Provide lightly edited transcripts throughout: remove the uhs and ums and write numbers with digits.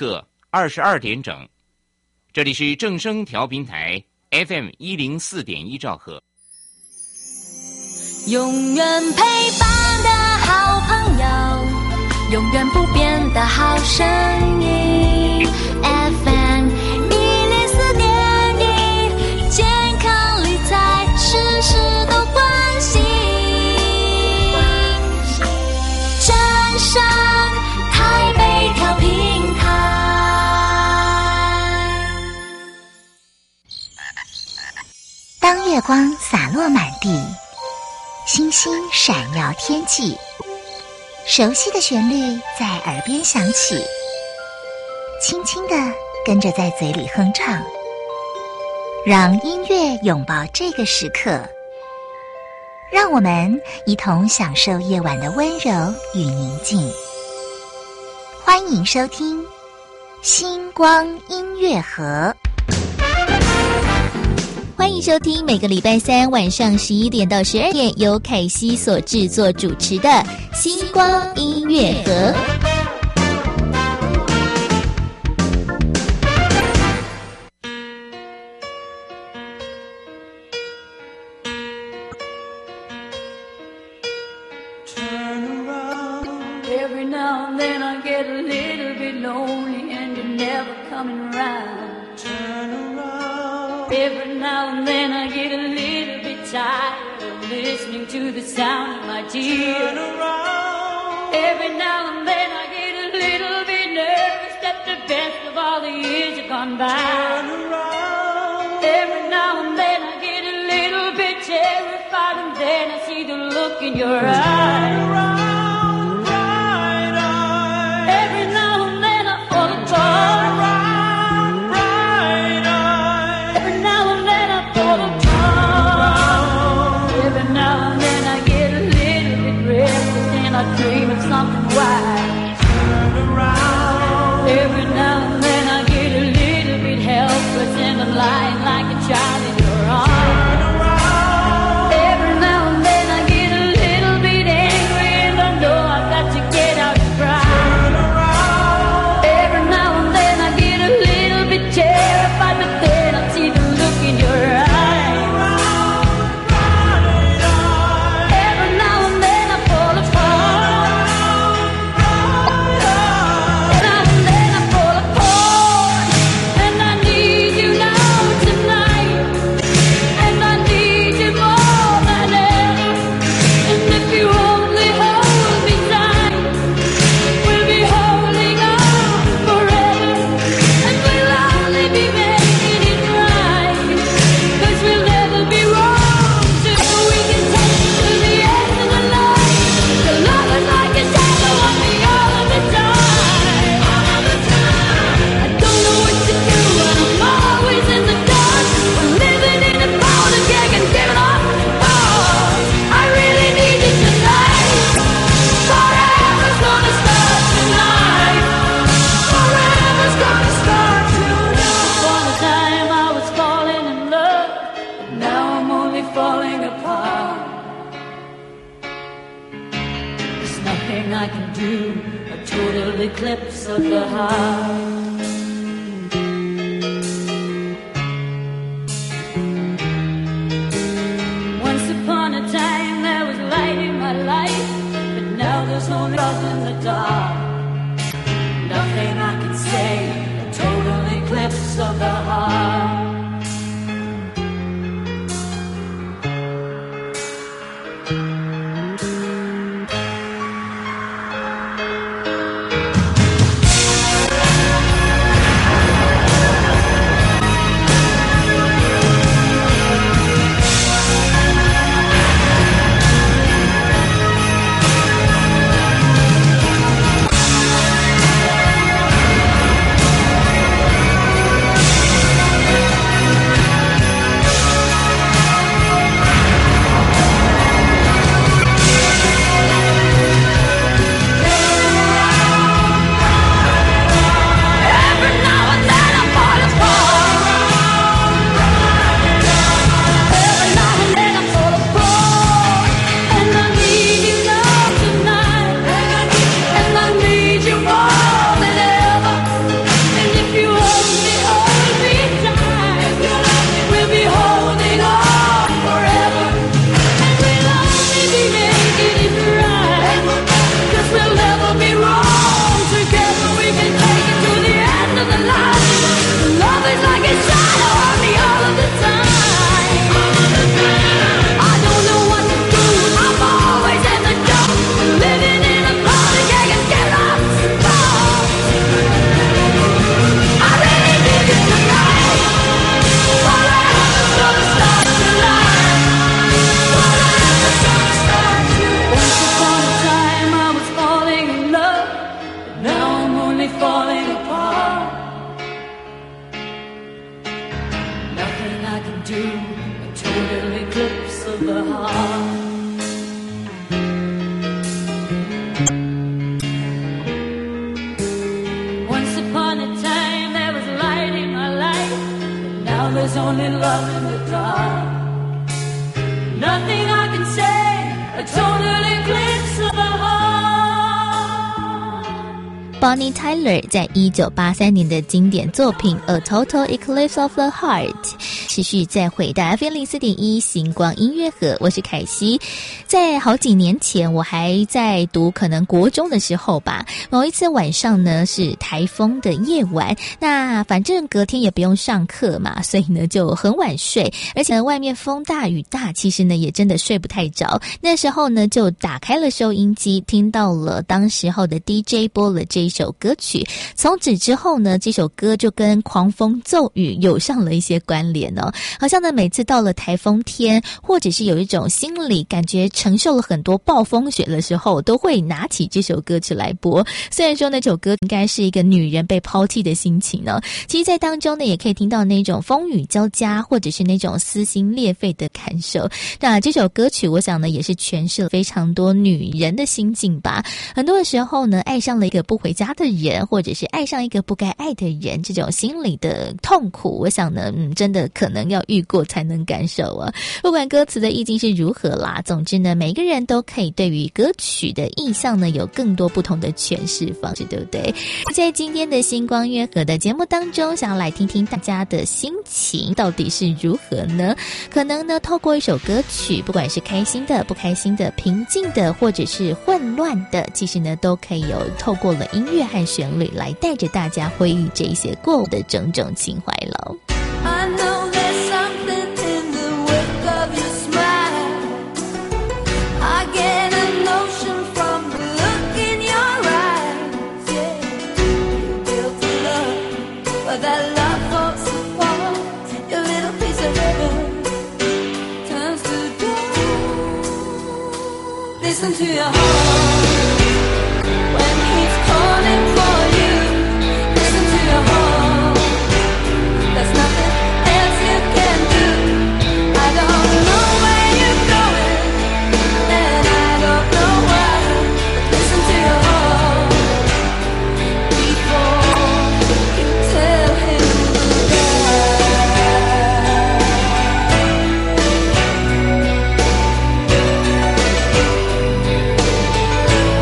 刻22点整。这里是正声调频台 FM104.1兆赫。 永远陪伴的好朋友，永远不变的好声音 FM104.1，健康理财事事都关心，正声台北调频台。 当月光洒落满地，星星闪耀天际，熟悉的旋律在耳边响起，轻轻地跟着在嘴里哼唱，让音乐拥抱这个时刻，让我们一同享受夜晚的温柔与宁静。欢迎收听星光音乐盒。 欢迎收听每个礼拜三晚上11点到12点由凯西所制作主持的星光音乐盒。 Every now and then I get a little bit lonely and you're never coming around. Turn around. Every now and then I get a little bit tired of listening to the sound of my tears. Turn around. Every now and then I get a little bit nervous that the best of all the years have gone by. Turn around. Every now and then I get a little bit terrified and then I see the look in your eyes. Turn around. Dream of something wild. Turn around. Every now and then I get a little bit helpless and I'm lying like a child in your arms. Turn around. Every now and then I get a little bit angry and I know I've got to get out and cry. Turn around. Every now and then I get a little bit terrified, but then I see the look in your eyes. Eclipse of the heart. Once upon a time there was light in my life, but now there's no love in the dark. Nothing I can say, a total eclipse of the heart. to a total eclipse of the heart. Once upon a time there was light in my life, but now there's only love in the dark. Nothing I can say, a total eclipse of the heart.Bonnie Tyler 在1983年的经典作品 A Total Eclipse of the Heart 持续再回到 FM04.1 星光音乐盒，我是凯西。在好几年前我还在读可能国中的时候吧，某一次晚上呢是台风的夜晚，那反正隔天也不用上课嘛，所以呢就很晚睡，而且呢外面风大雨大，其实呢也真的睡不太着。那时候呢就打开了收音机，听到了当时候的 DJ 播了这一首歌曲，从此之后呢这首歌就跟狂风骤雨有上了一些关联哦。好像呢每次到了台风天，或者是有一种心里感觉承受了很多暴风雪的时候，都会拿起这首歌曲来播。虽然说那首歌应该是一个女人被抛弃的心情呢，其实在当中呢也可以听到那种风雨交加，或者是那种撕心裂肺的感受。那这首歌曲我想呢也是诠释了非常多女人的心境吧。很多的时候呢爱上了一个不回家的人，或者是爱上一个不该爱的人，这种心理的痛苦，我想呢真的可能要遇过才能感受啊。不管歌词的意境是如何啦，总之呢每个人都可以对于歌曲的意象呢有更多不同的诠释方式，对不对？在今天的星光乐盒的节目当中，想要来听听大家的心情到底是如何呢？可能呢透过一首歌曲，不管是开心的、不开心的、平静的，或者是混乱的，其实呢都可以有透过了音乐和旋律来带着大家回忆这些过往的种种情怀了。 I know there's something in the wake of your smile. I get a notion from the look in your eyes. Yeah, you built a love, but that love falls apart. Your little piece of heaven turns to dust. Listen to your heart when he's calling for you. Listen to your heart.There's nothing else you can do. I don't know where you're going, and I don't know why. But listen to your heart before you tell him goodbye.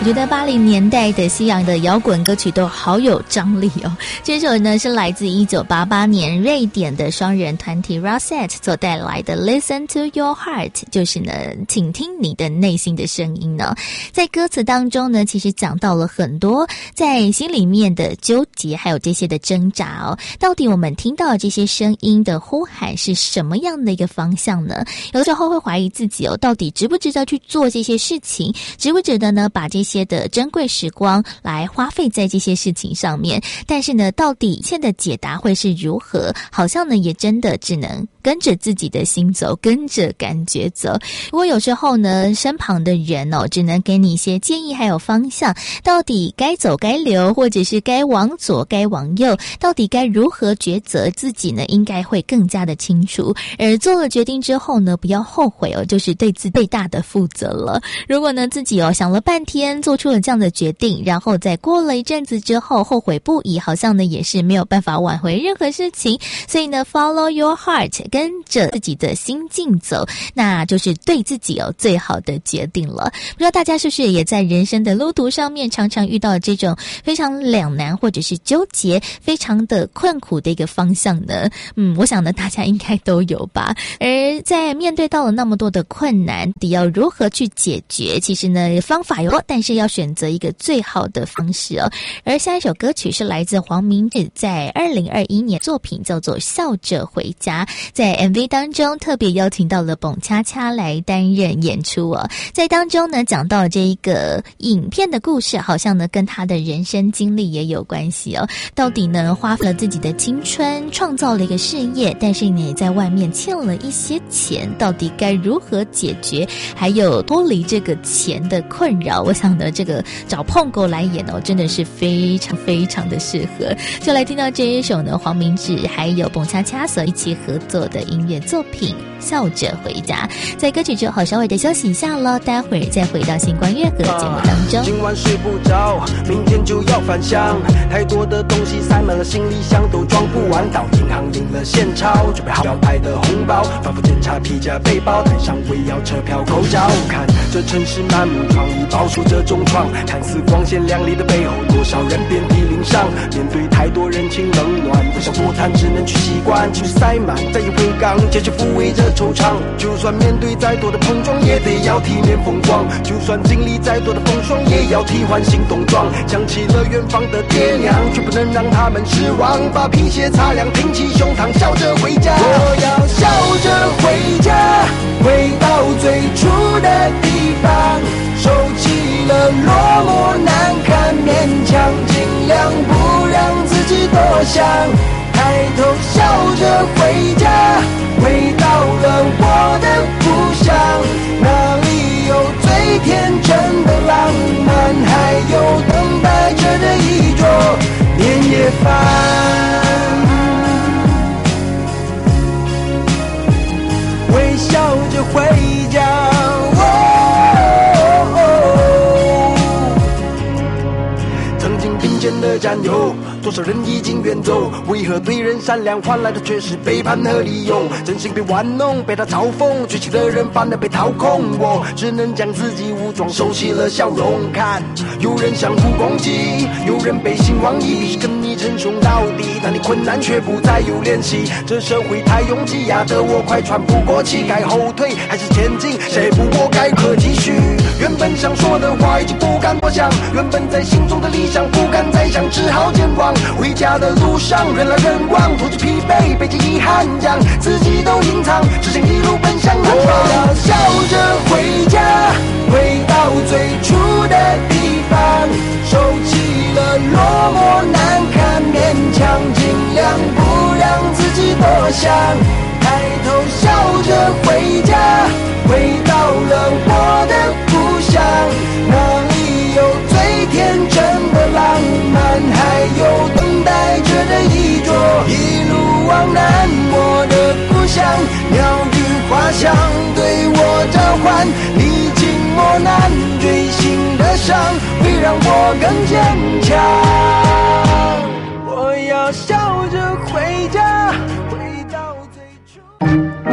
我觉得80年代的西洋的摇滚歌曲都好有张力哦。这首呢是来自1988年瑞典的双人团体 Rosette 所带来的 Listen to Your Heart， 就是呢请听你的内心的声音呢。在歌词当中呢，其实讲到了很多在心里面的纠结，还有这些的挣扎哦。到底我们听到这些声音的呼喊是什么样的一个方向呢？有的时候会怀疑自己哦，到底值不值得去做这些事情，值不值得呢把这些的珍贵时光来花费在这些事情上面。但是呢，到底一切的解答会是如何，好像呢也真的只能跟着自己的心走，跟着感觉走。不过有时候呢，身旁的人哦，只能给你一些建议还有方向，到底该走该留，或者是该往左该往右，到底该如何抉择，自己呢应该会更加的清楚。而做了决定之后呢，不要后悔哦，就是对自己最大的负责了。如果呢自己想了半天做出了这样的决定，然后再过了一阵子之后后悔不已，好像呢也是没有办法挽回任何事情。所以呢 follow your heart， 跟着自己的心境走，那就是对自己最好的决定了。不知道大家是不是也在人生的路途上面常常遇到这种非常两难或者是纠结非常的困苦的一个方向呢？我想呢大家应该都有吧。而在面对到了那么多的困难，得要如何去解决，其实呢方法有，但是要选择一个最好的方式哦。而下一首歌曲是来自黄明志在2021年作品叫做笑着回家，在 MV 当中特别邀请到了蹦恰恰来担任演出哦。在当中呢讲到这一个影片的故事，好像呢跟他的人生经历也有关系哦。到底呢花费了自己的青春创造了一个事业，但是呢也在外面欠了一些钱，到底该如何解决，还有脱离这个钱的困扰。我想呢这个找碰狗来演哦，真的是非常非常的适合。就来听到这一首呢黄明志还有蹦恰恰所一起合作的音乐作品笑着回家。在歌曲之后稍微的休息一下咯，待会儿再回到星光乐盒节目当中。 今晚睡不着，明天就要返乡，太多的东西塞满了行李箱，都装不完。到银行领了现钞，准备好要派的红包，反复检查皮夹背包，台上围绕车票口角。看这城市满目疮痍，饱受这重创，看似光鲜亮丽的背后，多少人遍体鳞伤。面对太多人情冷暖，不想多谈，只能去习惯。情绪塞满，再也回港，继续抚慰着惆怅。就算面对再多的碰撞，也得要体面风光。就算经历再多的风霜，也要替换新冬装。想起了远方的爹娘，却不能让他们失望。把皮鞋擦亮，挺起胸膛，笑着回家。我要笑着回家，回到最初的地方。收起了落寞难堪勉强，尽量不让自己多想。抬头笑着回家，回到了我的故乡。那里有最天真的浪漫，还有等待着的一桌年夜饭。微笑着回家，曾经并肩的战友，多少人已经远走，为何对人善良换来的却是背叛和利用？真心被玩弄，被他嘲讽，追求的人反而被掏空，我只能将自己武装，收起了笑容。看，有人相互攻击，有人背信忘义，必须跟你称兄道弟，但你困难却不再有联系。这社会太拥挤，压得我快喘不过气，该后退还是前进？谁不我该可继续？原本想说的话已经不敢多想，原本在心中的理想不敢再想，只好健忘。回家的路上人来人往，拖着疲惫，背着遗憾，将自己都隐藏，只想一路奔向南方。我要笑着回家，回到最初的地方。收起了落寞难堪勉强，尽量不让自己多想。抬头笑着回家，回到了我的故乡。那里有最天真的浪漫，还有等待着的一桌。一路往南，我的故乡，鸟语花香对我召唤，历经磨难，锥心的伤会让我更坚强。我要笑着回家，回到最初。 木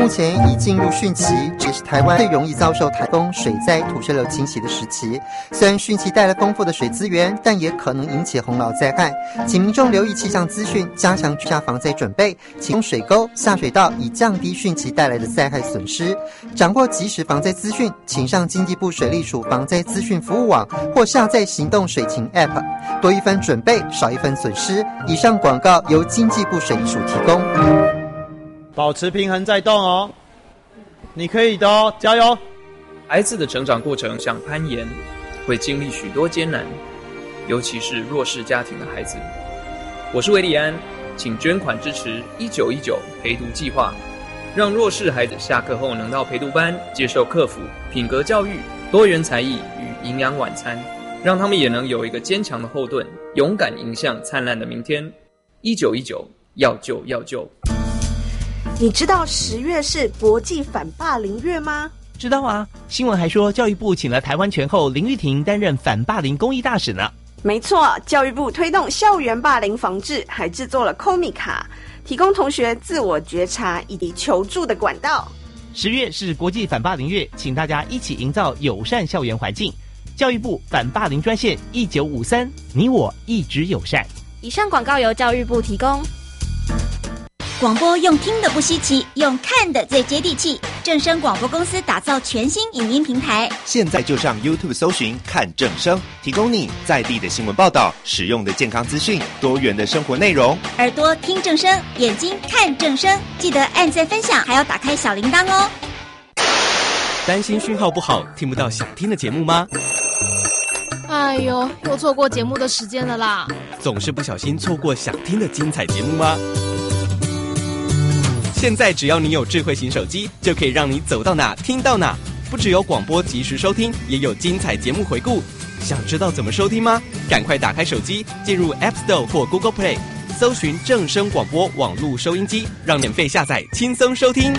前已进入汛期，也是台湾最容易遭受台风、水灾、土石流侵袭的时期。虽然汛期带来丰富的水资源，但也可能引起洪涝灾害，请民众留意气象资讯，加强居家防灾准备，启动水沟、下水道，以降低汛期带来的灾害损失。掌握即时防灾资讯，请上经济部水利署防灾资讯服务网或下载行动水情 App， 多一分准备，少一分损失。以上广告由经济部水利署提供。 保持平衡再动哦，你可以的哦，加油！ 孩子的成长过程像攀岩，会经历许多艰难，尤其是弱势家庭的孩子。我是韦礼安，请捐款支持1919陪读计划，让弱势孩子下课后能到陪读班接受课辅、品格教育、多元才艺与营养晚餐，让他们也能有一个坚强的后盾，勇敢迎向灿烂的明天。1919，要救要救！ 你知道10月是国际反霸凌月吗？ 知道啊，新闻还说教育部请了台湾拳后林玉婷担任反霸凌公益大使呢。 没错，教育部推动校园霸凌防治，还制作了 Komi 卡，提供同学自我觉察以及求助的管道。 10月是国际反霸凌月，请大家一起营造友善校园环境。教育部反霸凌专线1953，你我一直友善。 以上广告由教育部提供。 广播用听的不稀奇，用看的最接地气。正声广播公司打造全新影音平台， 现在就上 YouTube 搜寻看正声，提供你在地的新闻报道、实用的健康资讯、多元的生活内容。 耳朵听正声，眼睛看正声，记得按赞分享，还要打开小铃铛哦。 担心讯号不好，听不到想听的节目吗？ 哎呦，又错过节目的时间了啦！ 总是不小心错过想听的精彩节目吗？现在只要你有智慧型手机，就可以让你走到哪听到哪。不只有广播及时收听，也有精彩节目回顾。想知道怎么收听吗？赶快打开手机，进入 App Store 或 Google Play， 搜寻正声广播网络收音机，让免费下载，轻松收听。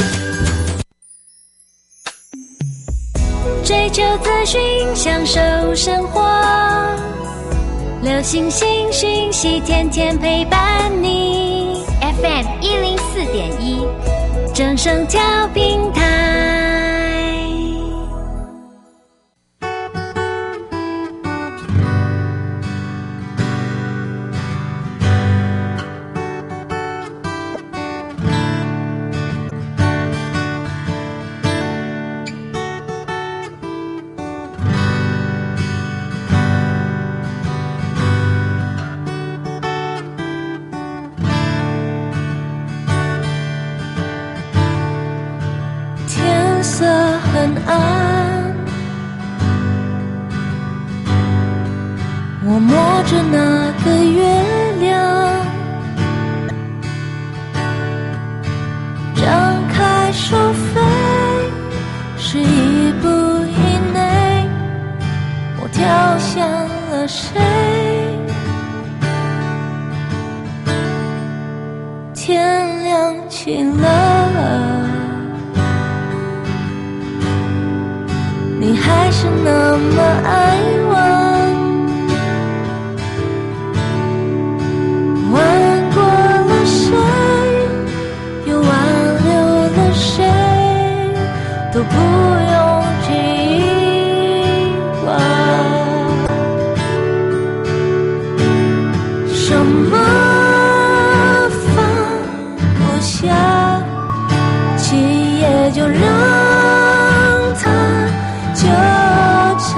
追求资讯，享受生活，流行新讯息，天天陪伴你。FM 104.1，正声调频台。很暗，我摸着那个月亮，张开手飞，11步以内，我跳向了谁？天亮起了，你还是那么爱玩，玩过了谁，又挽留了谁，都不用记挂。什么放不下，起也就让它纠缠，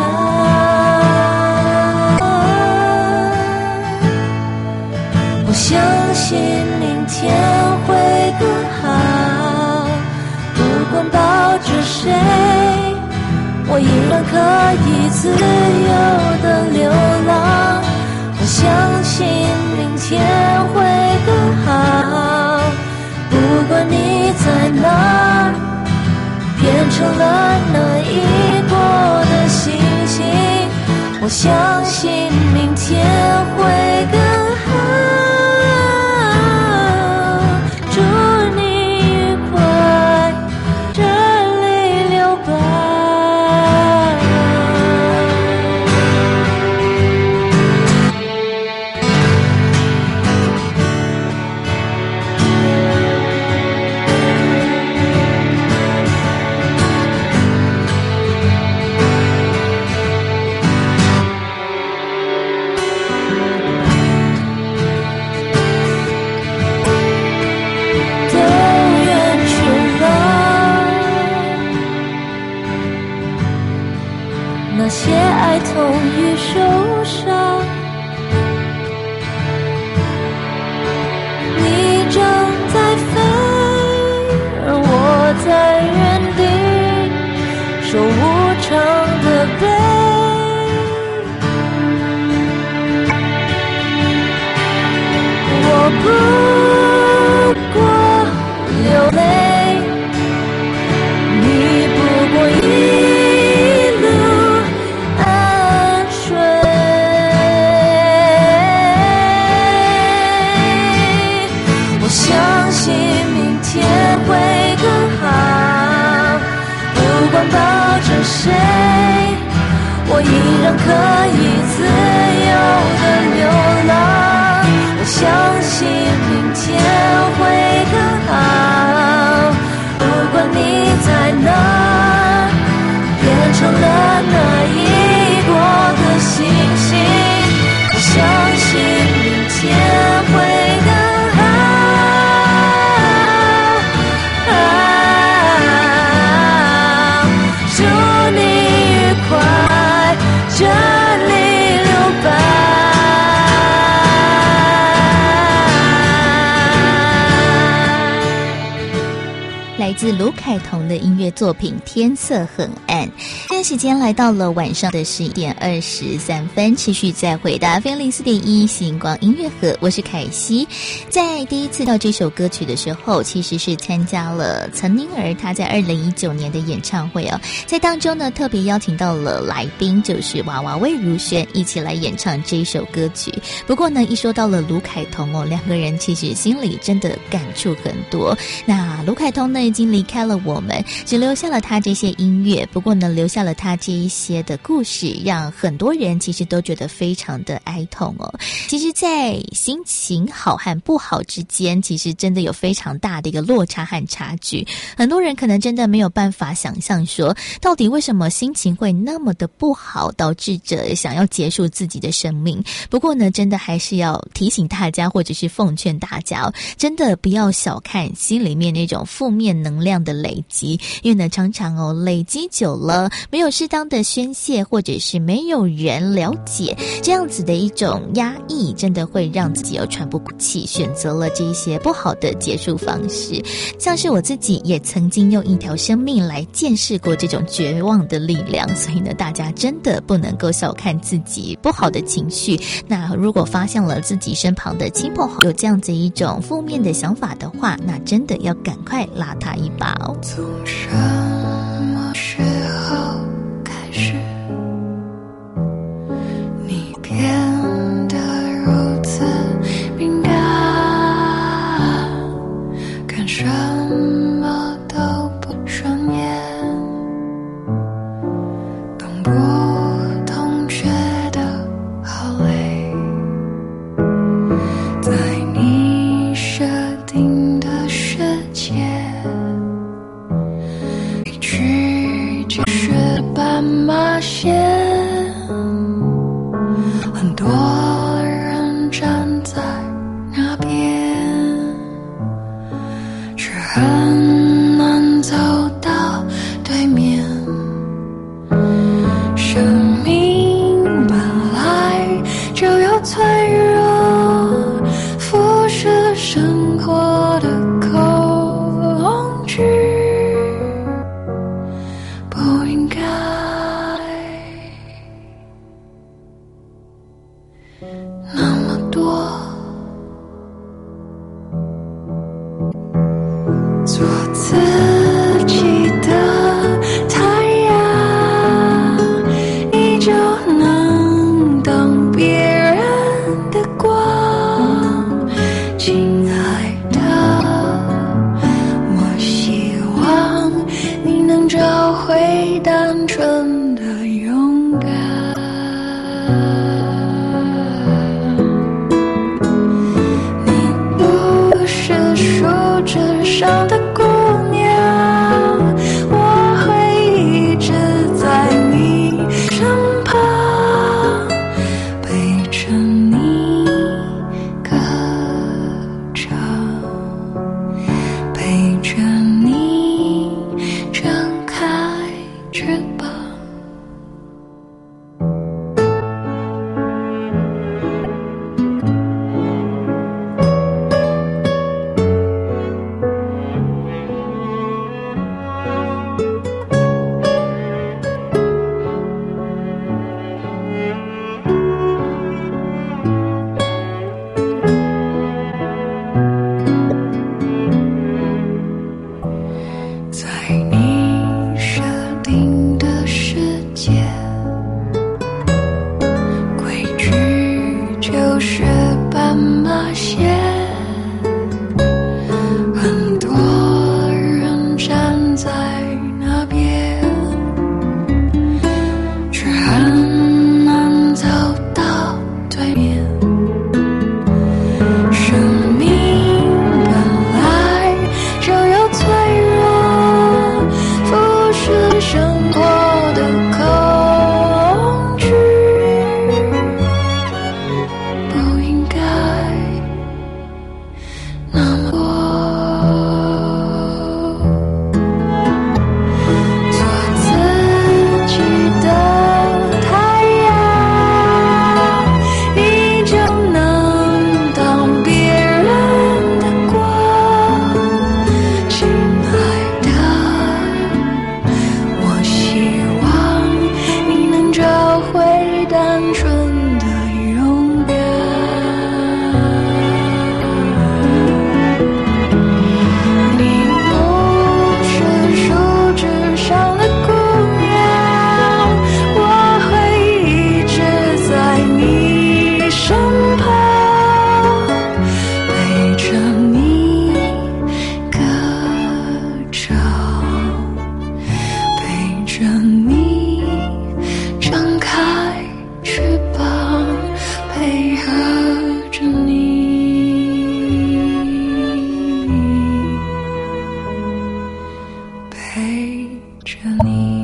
我相信明天会更好，不管抱着谁，我依然可以自由的流浪。我相信明天会更好，不管你在哪儿，变成了那一国的星星，我相信明天会更好。祝你愉快，这里留白。 那些爱痛与受伤。你正在飞，而我在原地守无常的背。我不过流泪，你不过一路安睡。我相信明天会更好，不管抱着谁，我依然可以自由的流浪。我相信明天会更好，不管你在哪，变成了哪一国的星星。我相信明天会更好，祝你愉快，这里留白。 来自卢凯彤的音乐作品《天色很暗》。现在时间来到了晚上的11点23分，持续再回答FM04.1星光音乐盒，我是凯西。在第一次到这首歌曲的时候，其实是参加了岑宁儿她在2019年的演唱会哦，在当中呢特别邀请到了来宾，就是娃娃魏如萱一起来演唱这首歌曲。不过呢，一说到了卢凯彤哦，两个人其实心里真的感触很多。那卢凯彤呢已经离开了我们，只留下了他这些音乐，不过呢留下了他这一些的故事，让很多人其实都觉得非常的哀痛哦。其实在心情好和不好之间，其实真的有非常大的一个落差和差距。很多人可能真的没有办法想象说，到底为什么心情会那么的不好，导致着想要结束自己的生命。不过呢，真的还是要提醒大家，或者是奉劝大家哦，真的不要小看心里面那种负面能量的累积，因为呢常常哦累积久了，没有适当的宣泄，或者是没有人了解，这样子的一种压抑，真的会让自己有喘不过气，选择了这一些不好的结束方式。像是我自己也曾经用一条生命来见识过这种绝望的力量，所以呢大家真的不能够小看自己不好的情绪。那如果发现了自己身旁的亲朋好友有这样子一种负面的想法的话，那真的要赶快拉他一把哦。 从什么时候开始，你变得如此敏感，看什么都不顺眼，动不动觉得好累，在你设定的世界，一句就是斑马线，很多人站在那边，却很难走到对面。生命本来就有脆弱，腐蚀生活的恐惧，不应该那么多。做自己的太阳，依旧能当别人的光。亲爱的，我希望你能找回单纯的勇敢。你不是树枝上的姑娘，我会一直在你身旁，陪着你歌唱，陪着你。张开翅膀。 着你，张开翅膀，配合着你，陪着你。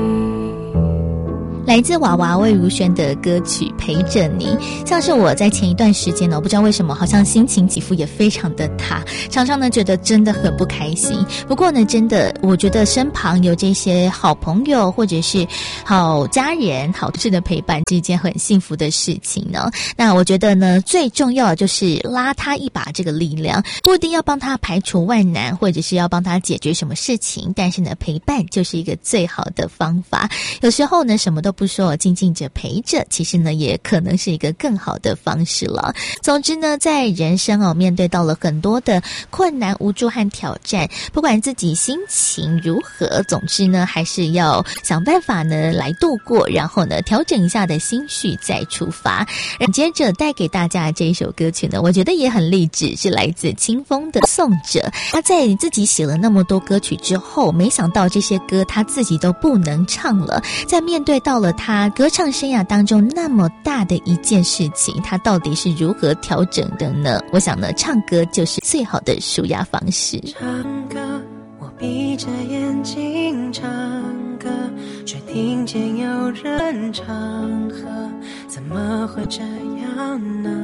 来自娃娃魏如萱的歌曲《陪着你》，像是我在前一段时间呢，我不知道为什么，好像心情起伏也非常的大，常常呢觉得真的很不开心。不过呢，真的我觉得身旁有这些好朋友或者是好家人、好事的陪伴，是一件很幸福的事情呢。那我觉得呢，最重要的就是拉他一把这个力量，不一定要帮他排除万难，或者是要帮他解决什么事情，但是呢，陪伴就是一个最好的方法。有时候呢，什么都不说，静静着陪着，其实呢也可能是一个更好的方式了。总之呢，在人生面对到了很多的困难、无助和挑战，不管自己心情如何，总之呢还是要想办法呢来度过，然后呢调整一下的心绪再出发。接着带给大家这一首歌曲呢，我觉得也很励志，是来自清风的《颂者》。他在自己写了那么多歌曲之后，没想到这些歌他自己都不能唱了，在面对到了他歌唱生涯当中那么大的一件事情，他到底是如何调整的呢？我想呢，唱歌就是最好的抒压方式。 唱歌，我闭着眼睛唱歌，却听见有人唱和，怎么会这样呢？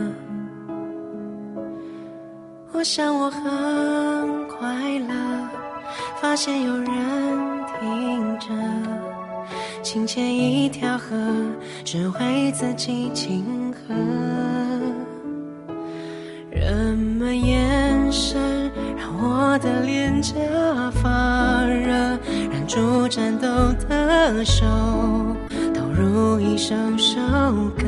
我想我很快乐，发现有人听着，清浅一条河，只会自己清河。人们眼神让我的脸颊发热，燃出战斗的手，投入一首首歌。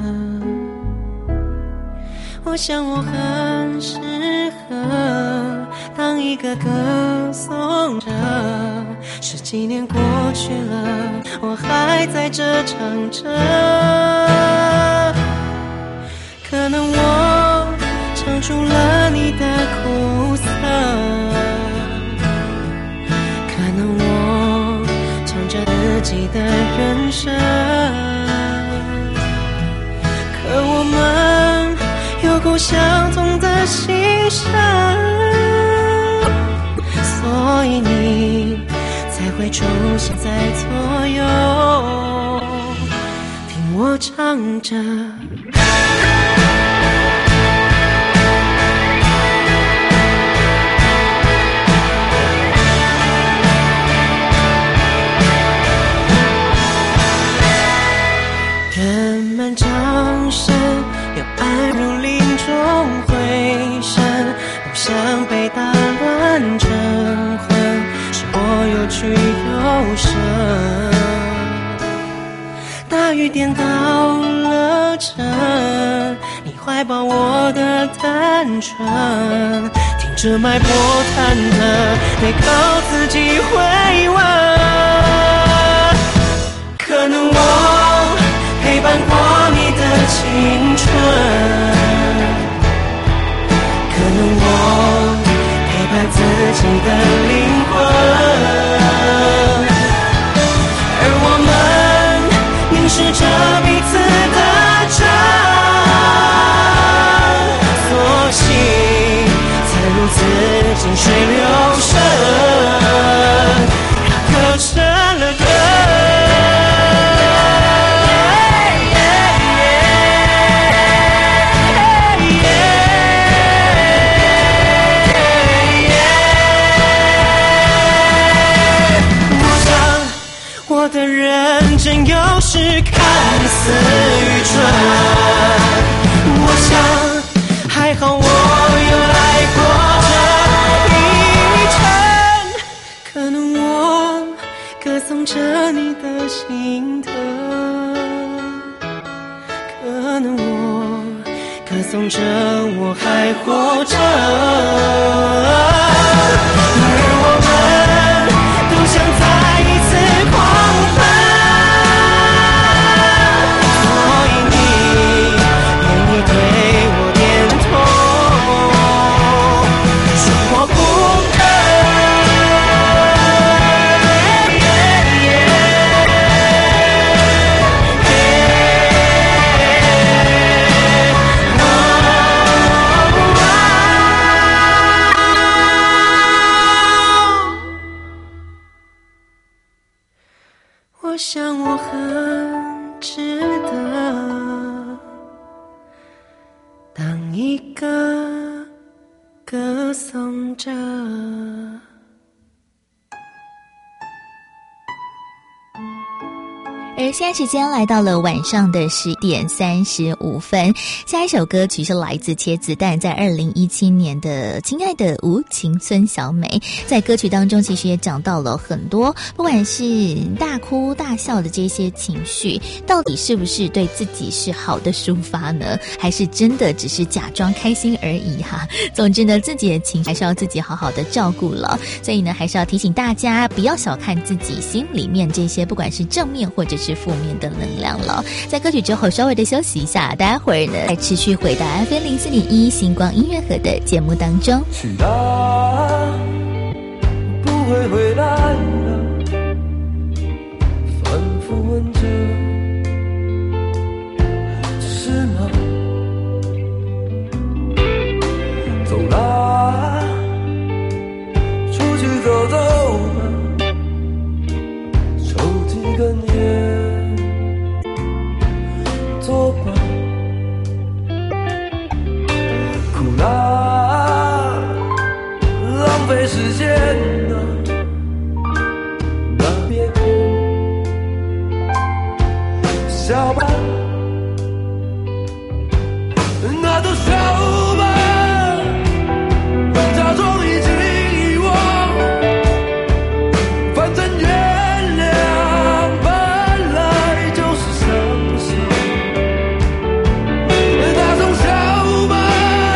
我想我很适合当一个歌颂者，十几年过去了，我还在这唱着。可能我唱出了你的苦涩，可能我唱着自己的人生，可我们有过相同的心声，所以你才会出现在左右，听我唱着。人们掌声有爱如林中回声，不想被打乱成魂，是我有曲有声。大雨点到了城，你怀抱我的单纯，听着脉搏忐忑，得靠自己回稳。可能我陪伴过你的青春，可能我陪伴自己的灵魂，而我们凝视着彼此的真，所幸才如此静水流深，歌成了歌。我的认真有时看似愚蠢，我想还好我有爱过这一程，可能我歌颂着你的心疼，可能我歌颂着我还活着，而我们都想再一次狂奔，所以你愿意对我点头，说我不可。 我想我很值得当一个歌颂者。 而现在时间来到了晚上的10点35分，下一首歌曲是来自茄子蛋在2017年的《亲爱的无情孙小美》。在歌曲当中其实也讲到了很多，不管是大哭大笑的这些情绪，到底是不是对自己是好的抒发呢？还是真的只是假装开心而已哈？总之呢，自己的情绪还是要自己好好的照顾了。所以呢，还是要提醒大家不要小看自己心里面这些不管是正面或者是负面的能量了。在歌曲之后稍微的休息一下，待会儿呢再持续回到 FM04.1 星光音乐盒的节目当中。 去哪不会回来了，反复问着是吗？走啦，出去走走吧，抽几根烟作伴，苦啦，浪费时间啊，那别哭，笑吧，那都笑吧，假装已经遗忘，反正原谅本来就是伤心，那种笑吧，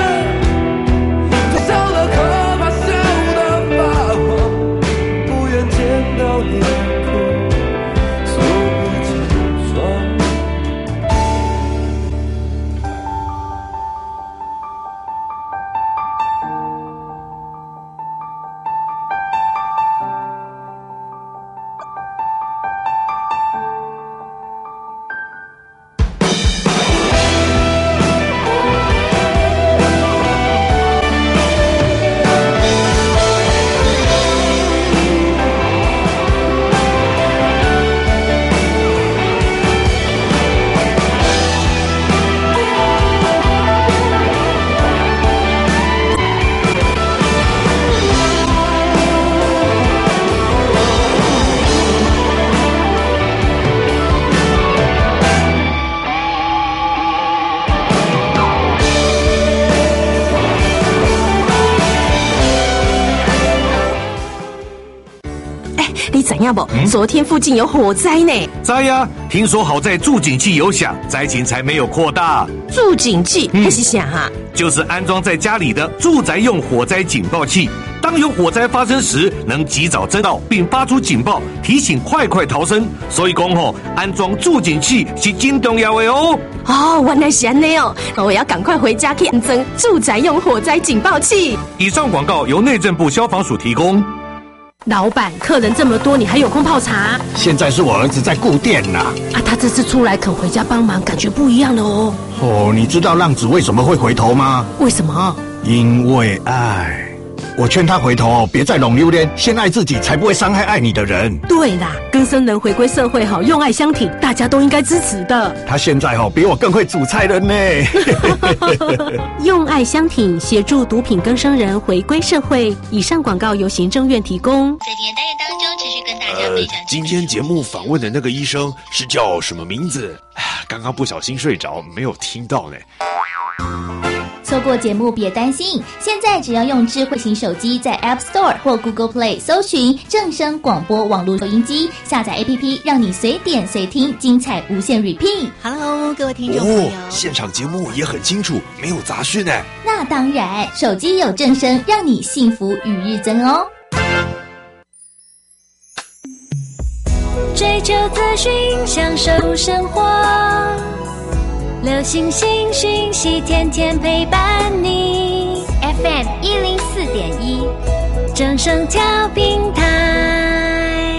就笑得可怕，笑得发慌，不愿见到脸孔，所不假装。 你怎样不？昨天附近有火灾呢。 灾呀！听说好在住警器有响，灾情才没有扩大。 住警器还是啥啊？ 就是安装在家里的住宅用火灾警报器。当有火灾发生时，能及早侦到并发出警报，提醒快逃生。所以讲安装住警器是真重要的哦。 哦，原来是这样哦！我要赶快回家去安装住宅用火灾警报器。 以上广告由内政部消防署提供。 老板，客人这么多，你还有空泡茶？ 现在是我儿子在顾店呐。 他这次出来肯回家帮忙，感觉不一样了哦。 哦，你知道浪子为什么会回头吗？ 为什么？ 因为爱。我劝他回头别再弄榴莲，先爱自己，才不会伤害爱你的人。 对啦，更生人回归社会用爱相挺，大家都应该支持的。 他现在比我更会煮菜了呢。 用爱相挺，协助毒品更生人回归社会。以上广告由行政院提供。 在今天单元当中，持续跟大家分享。 今天节目访问的那个医生是叫什么名字？刚刚不小心睡着，没有听到呢。 错过节目别担心，现在只要用智慧型手机在 App Store 或 Google Play 搜寻正声广播网络收音机，下载 APP， 让你随点随听，精彩无限 repeat。Hello， 各位听众朋友， 现场节目也很清楚，没有杂讯呢。 那当然，手机有正声，让你幸福与日增哦。 追求资讯，享受生活。流行新讯息，天天陪伴你。FM104.1，正声调频台。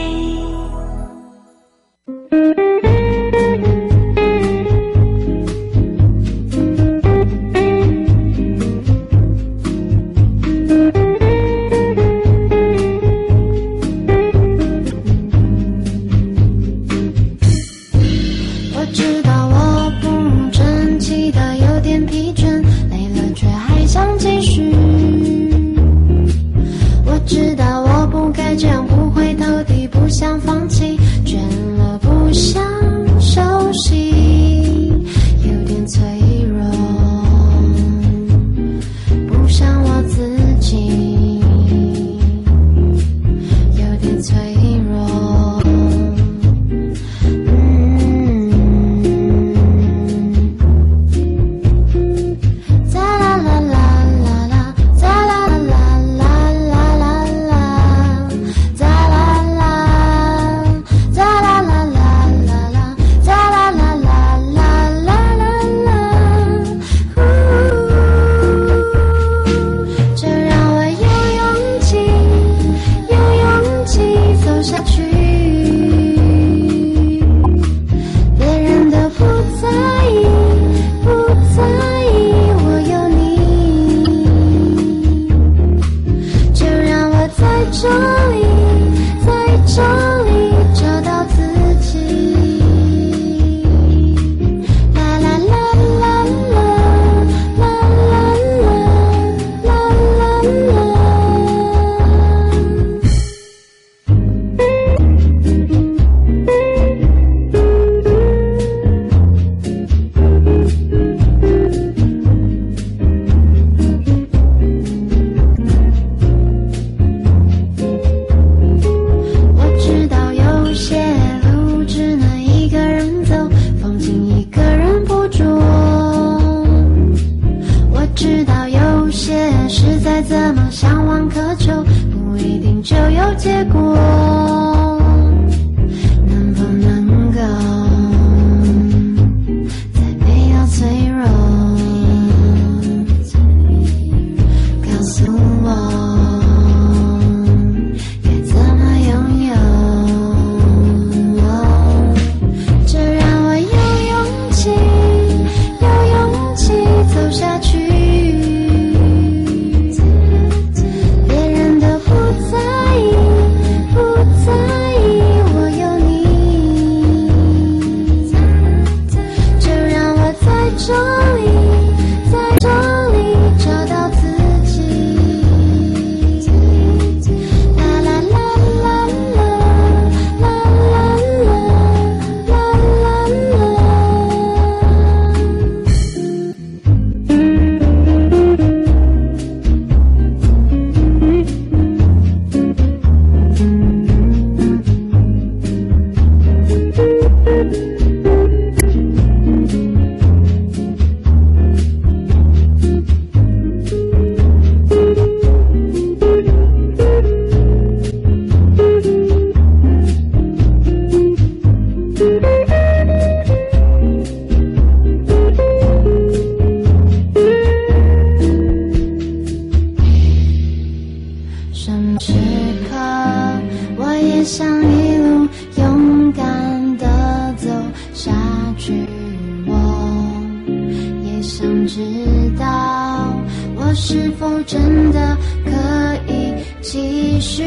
否真的可以继续？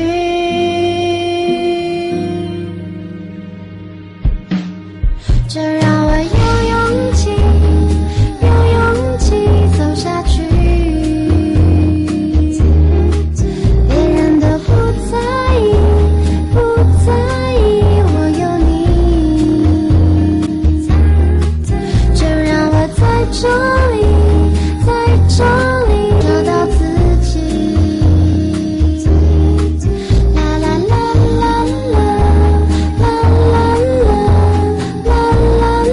这让我有勇气走下去。别人都不在意我有你。就让我在这里找到自己。啦啦啦啦啦啦啦啦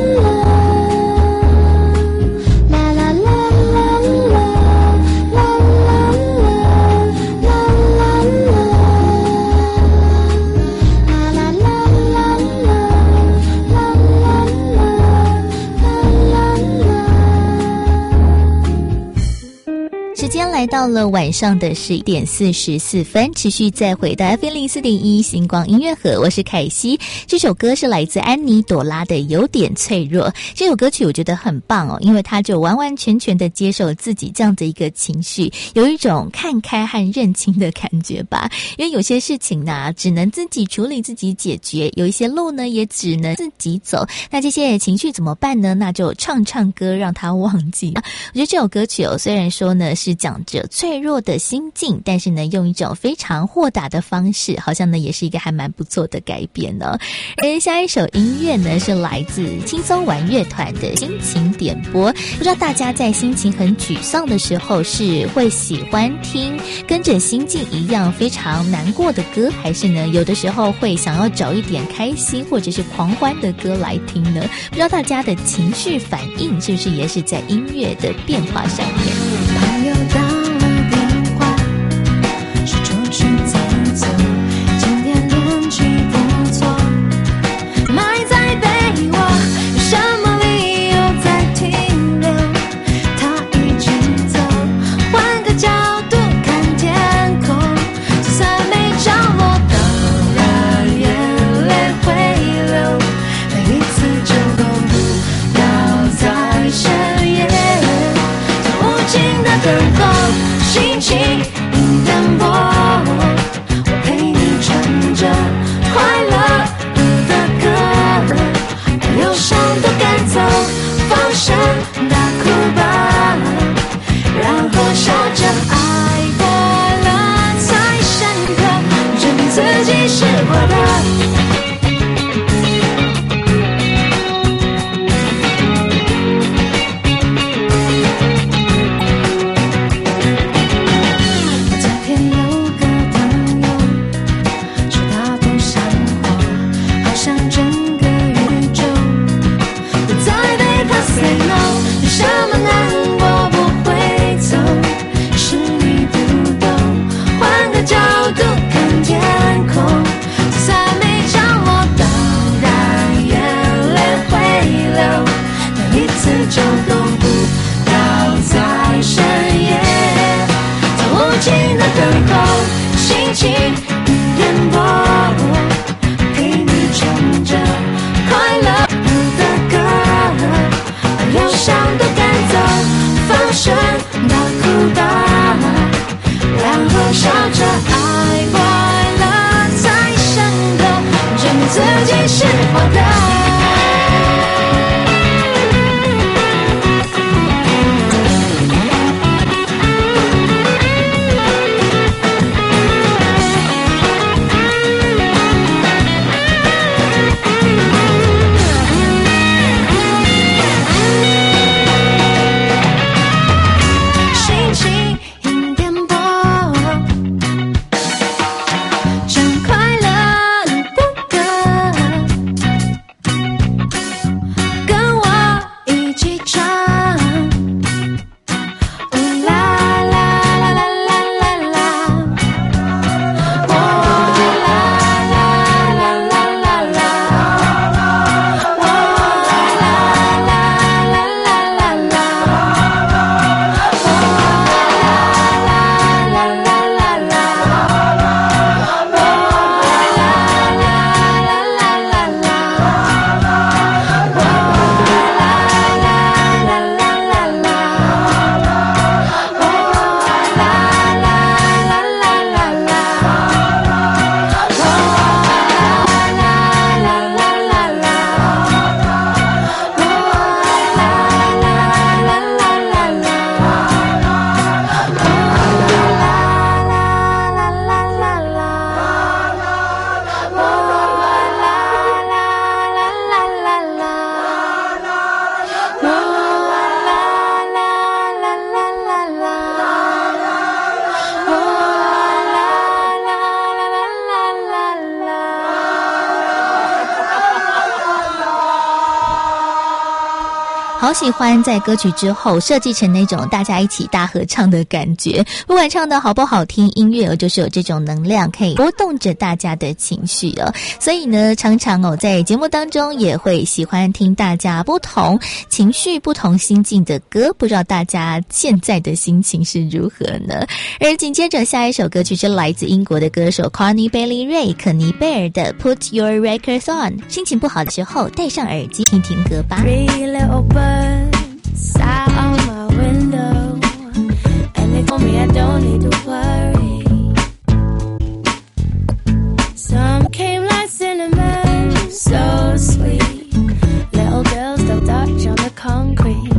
啦啦时间来到了晚上的11点44分，持续再回到 FM04.1 星光音乐盒，我是凯西。这首歌是来自安妮朵拉的《有点脆弱》。这首歌曲我觉得很棒哦，因为它就完完全全的接受自己这样的一个情绪，有一种看开和认清的感觉吧。因为有些事情呢，只能自己处理自己解决，有一些路呢也只能自己走。那这些情绪怎么办呢？那就唱歌让它忘记。我觉得这首歌曲虽然说呢是讲着脆弱的心境，但是呢用一种非常豁达的方式，好像呢也是一个还蛮不错的改编呢。而下一首音乐呢是来自轻松玩乐团的心情点播。不知道大家在心情很沮丧的时候是会喜欢听跟着心境一样非常难过的歌，还是呢有的时候会想要找一点开心或者是狂欢的歌来听呢？不知道大家的情绪反应是不是也是在音乐的变化上面？ 朋友到了变化，是出去走走，今天天气不错，埋在被窝，有什么理由在停留？他一直走，换个角度看天空，就算没着落，当然眼泪会流，每一次就够，不要在深夜无尽的等候，心情颠簸，我陪你唱着快乐的歌，把忧伤都赶走，放声大哭吧，然后笑着爱过了才深刻，证明自己是活的。就够，不要在深夜在无尽的等候，心情颠簸，陪你唱着快乐的歌，把忧伤都赶走，放声大哭吧，然后笑着爱快乐才深刻，证明自己是活的。 好喜欢在歌曲之后设计成那种大家一起大合唱的感觉，不管唱的好不好听，音乐就是有这种能量可以波动着大家的情绪哦。所以呢，常常在节目当中也会喜欢听大家不同情绪不同心境的歌，不知道大家现在的心情是如何呢？而紧接着下一首歌曲是来自英国的歌手 Connie Bailey Rae 可妮贝尔的 Put Your Records On， 心情不好的时候戴上耳机听听歌吧。 Sat on my window and they told me I don't need to worry. Some came like cinnamon, so sweet. Little girls don't touch on the concrete.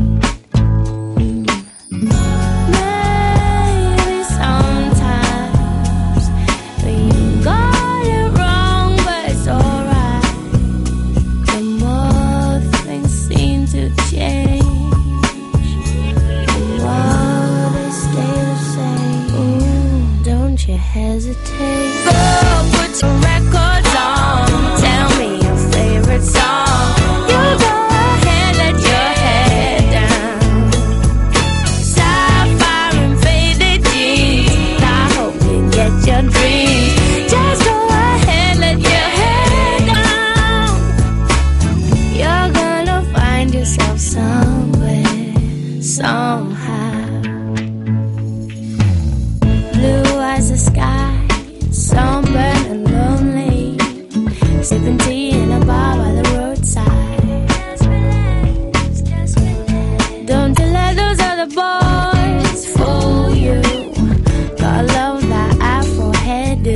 Maybe sometimes we got it wrong, but it's alright. The more things seem to change.Hesitate. Go put your records on. Tell me your favorite song. You go ahead, let your head down. Sapphire and faded jeans. I hope you get your dreams. Just go ahead, let your head down. You're gonna find yourself somewhere, somehow.Blue as the sky.Sunburned and lonely, sipping tea in a bar by the roadside. Don't you let those other boys fool you. Gotta love that Afro hairdo.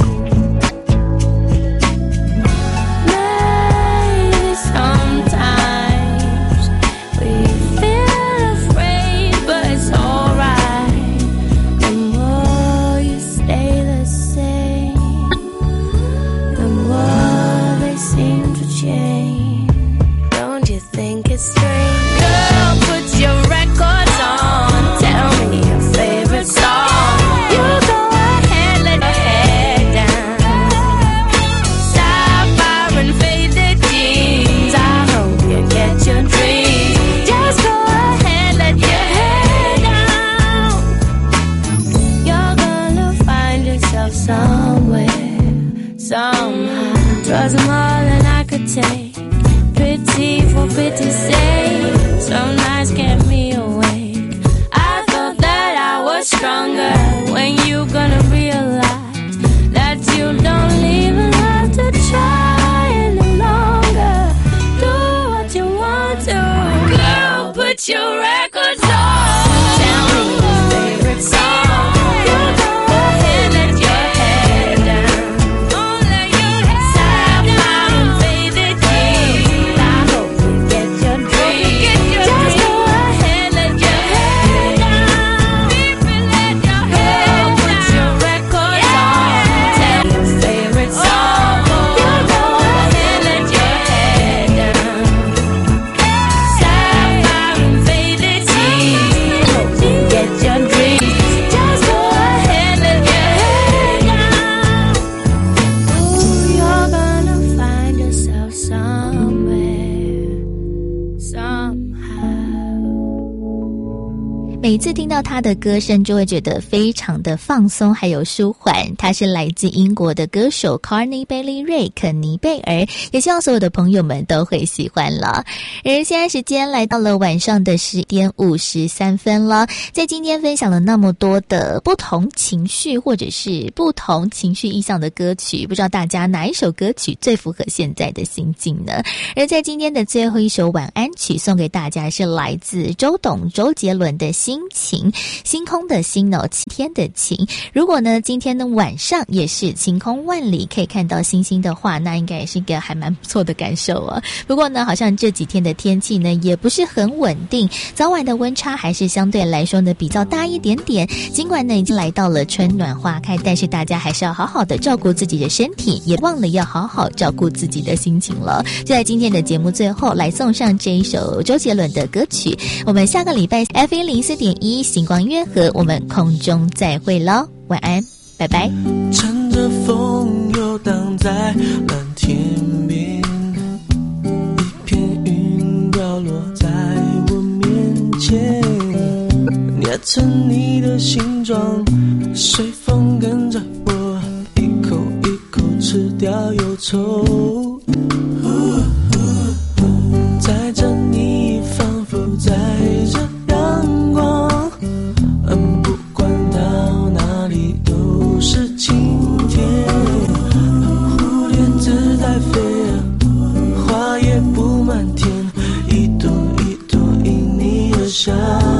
Maybe sometimes we feel afraid, but it's alright.The more you stay the same.The more they seem to change. Don't you think it's strange? Girl, put your records on. Tell me your favorite song. You go ahead, let your head down. Sapphire and faded jeans. I hope you get your dreams. Just go ahead, let your head down. You're gonna find yourself somewhere.Somehow, 'twas more than I could take. Pity for pity's sake. Some nights kept me awake. I thought that I was stronger. When you gonna realize that you don't even have to try any longer? Do what you want to. Girl, put your records on. Tell me your favorite song. 每次听到他的歌声就会觉得非常的放松还有舒缓。他是来自英国的歌手 Connie Bailey Rae 可妮贝尔，也希望所有的朋友们都会喜欢了。而现在时间来到了晚上的10点53分了。在今天分享了那么多的不同情绪或者是不同情绪意象的歌曲，不知道大家哪一首歌曲最符合现在的心境呢？而在今天的最后一首晚安曲送给大家是来自周杰伦的心情，星空的星哦，晴天的晴。如果呢今天的晚上也是晴空万里，可以看到星星的话，那应该也是一个还蛮不错的感受哦。不过呢好像这几天的天气呢也不是很稳定，早晚的温差还是相对来说呢比较大一点点。尽管呢已经来到了春暖花开，但是大家还是要好好的照顾自己的身体，也忘了要好好照顾自己的心情了。就在今天的节目最后来送上这一首周杰伦的歌曲，我们下个礼拜 F104.1 星光音乐盒我们空中再会咯，晚安，拜拜。 乘着风游荡在蓝天边，一片云掉落在我面成你的形状，随风跟着我，一口一口吃掉忧愁。载着你，仿佛载着阳光，不管到哪里都是晴天。蝴蝶自在飞，花也布满天，一朵一朵因你而香。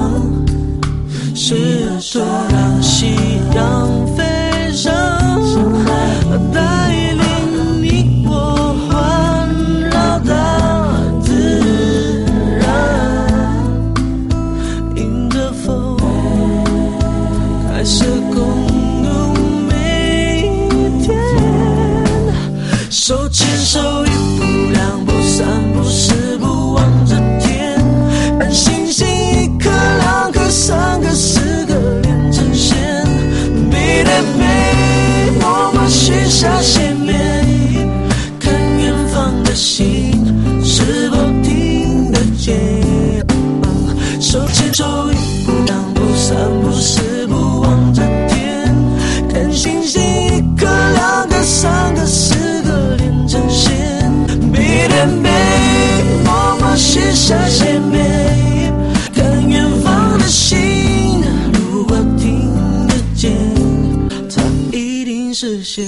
是多让夕阳飞上，带领你我环绕大自然，迎着风，开始共度每一天。手牵手，一步两步三步四步望着天，看星星一颗两颗三个四个连成线，背对背我们许下献媚，看远方的心是否听得见。手牵手，一步两步三步四步望着天，看星星一颗两颗三个四个连成线，背对背我们许下献媚，看远方的心如果听得见，它一定实现。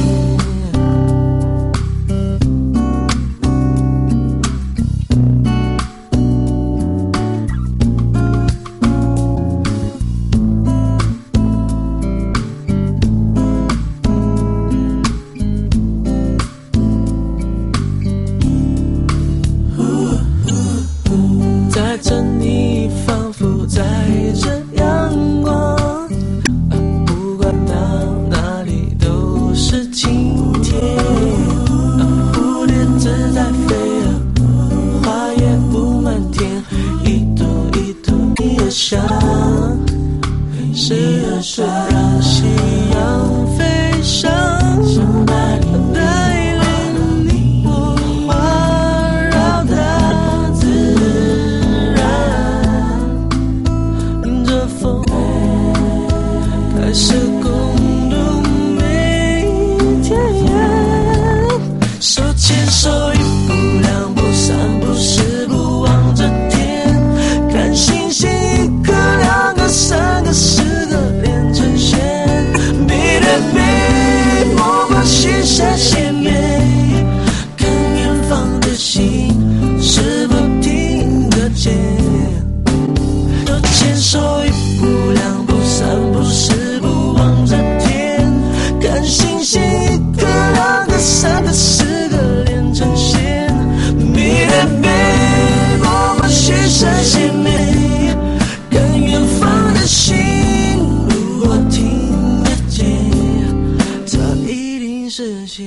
载着你，仿佛载着阳光，不管到哪里都是晴天。蝴蝶自在飞，花也布满天，一朵一朵你的香。是说让夕阳飞上，带领你我环绕大自然，迎着风，开始共度每一天。手牵手，一步两步三步四步望着天，看星星一颗两个三个四个连成线，背对背我们许下献媚，看远方的心是否听得见。手牵手，一步两步三步四步望着天，看星星一颗两个三个四个连成线，背对背我们许下献媚，看远方的心如果听得见，它一定实现。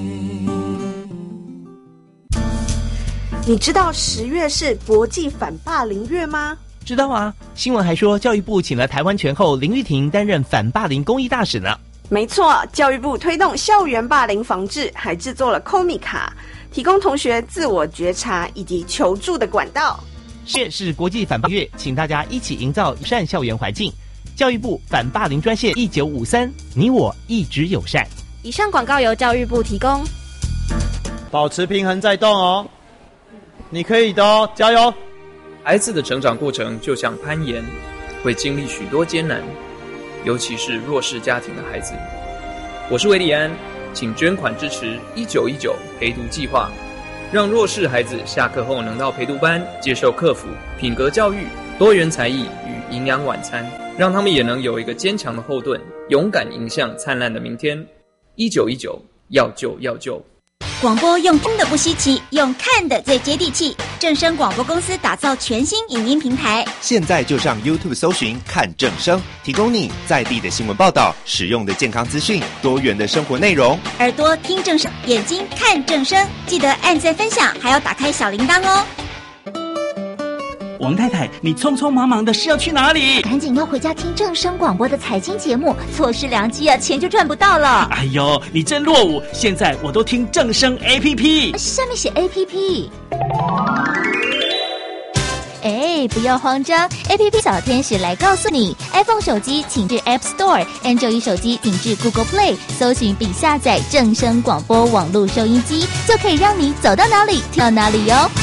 你知道10月是国际反霸凌月吗？ 知道啊，新闻还说教育部请了台湾拳后林玉婷担任反霸凌公益大使呢。 没错，教育部推动校园霸凌防治，还制作了 Komi 卡，提供同学自我觉察以及求助的管道。 10月是国际反霸月，请大家一起营造友善校园环境。教育部反霸凌专线1953，你我一直友善。 以上广告由教育部提供。 保持平衡再动哦，你可以的哦，加油！ 孩子的成长过程就像攀岩，会经历许多艰难，尤其是弱势家庭的孩子。我是韦礼安，请捐款支持1919陪读计划，让弱势孩子下课后能到陪读班接受课辅、品格教育、多元才艺与营养晚餐，让他们也能有一个坚强的后盾，勇敢迎向灿烂的明天。1919，要救要救！ 广播用听的不稀奇，用看的最接地气。正声广播公司打造全新影音平台， 现在就上 YouTube 搜寻看正声，提供你在地的新闻报道、实用的健康资讯、多元的生活内容。 耳朵听正声，眼睛看正声，记得按赞分享，还要打开小铃铛哦。 王太太，你匆匆忙忙的是要去哪里？ 赶紧要回家听正声广播的财经节目，错失良机啊，钱就赚不到了。 哎呦，你真落伍！现在我都听正声 APP， 下面写 APP。哎， 对，不要慌张 ，APP 小天使来告诉你 ，iPhone 手机请至 App Store，Android 手机请至 Google Play， 搜寻并下载正声广播网络收音机，就可以让你走到哪里听到哪里哟。